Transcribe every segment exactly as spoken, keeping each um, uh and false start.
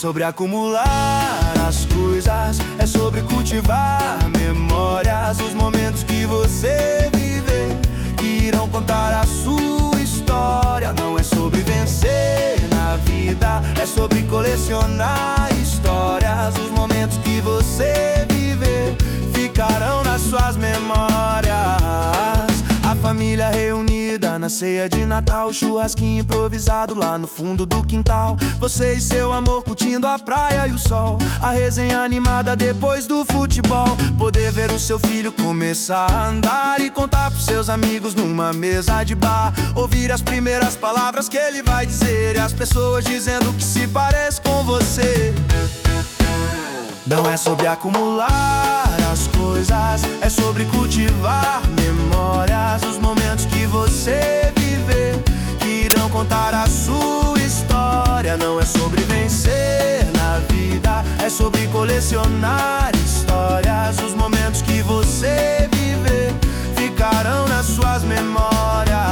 sobre acumular as coisas, é sobre cultivar memórias. Os momentos que você viver, que irão contar a sua história. Não é sobre vencer na vida, é sobre colecionar histórias. Os momentos que você viver, ficarão nas suas memórias. A família reunida na ceia de Natal, churrasquinho improvisado lá no fundo do quintal. Você e seu amor curtindo a praia e o sol, a resenha animada depois do futebol. Poder ver o seu filho começar a andar e contar pros seus amigos numa mesa de bar. Ouvir as primeiras palavras que ele vai dizer e as pessoas dizendo que se parece com você. Não é sobre acumular as coisas, é sobre cultivar memórias. Os momentos que você viver, que irão contar a sua história. Não é sobre vencer na vida, é sobre colecionar histórias. Os momentos que você viver, ficarão nas suas memórias.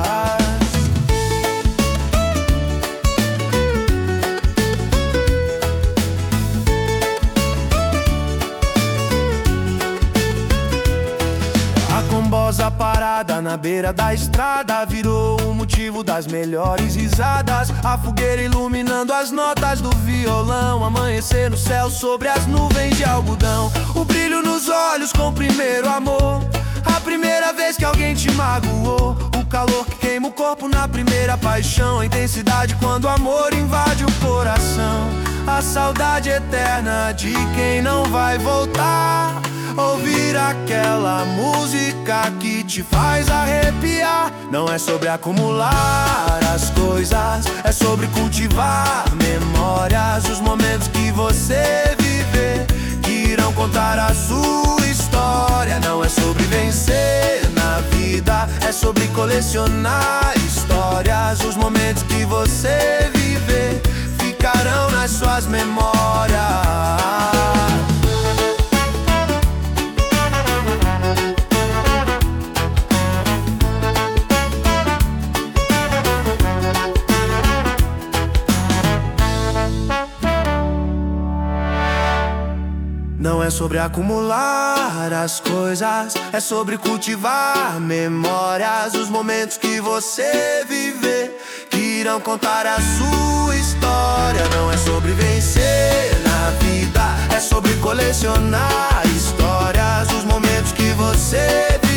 A parada na beira da estrada virou o motivo das melhores risadas. A fogueira iluminando as notas do violão, amanhecer no céu sobre as nuvens de algodão. O brilho nos olhos com o primeiro amor, a primeira vez que alguém te magoou. O calor que queima o corpo na primeira paixão, a intensidade quando o amor invade o coração. A saudade eterna de quem não vai voltar. Ouvir aquela música que te faz arrepiar. Não é sobre acumular as coisas, é sobre cultivar memórias. Os momentos que você viver, que irão contar a sua história. Não é sobre vencer na vida, é sobre colecionar histórias. Os momentos que você viver, ficarão nas suas memórias. Não é sobre acumular as coisas, é sobre cultivar memórias. Os momentos que você viver, que irão contar a sua história. Não é sobre vencer na vida, é sobre colecionar histórias. Os momentos que você viver,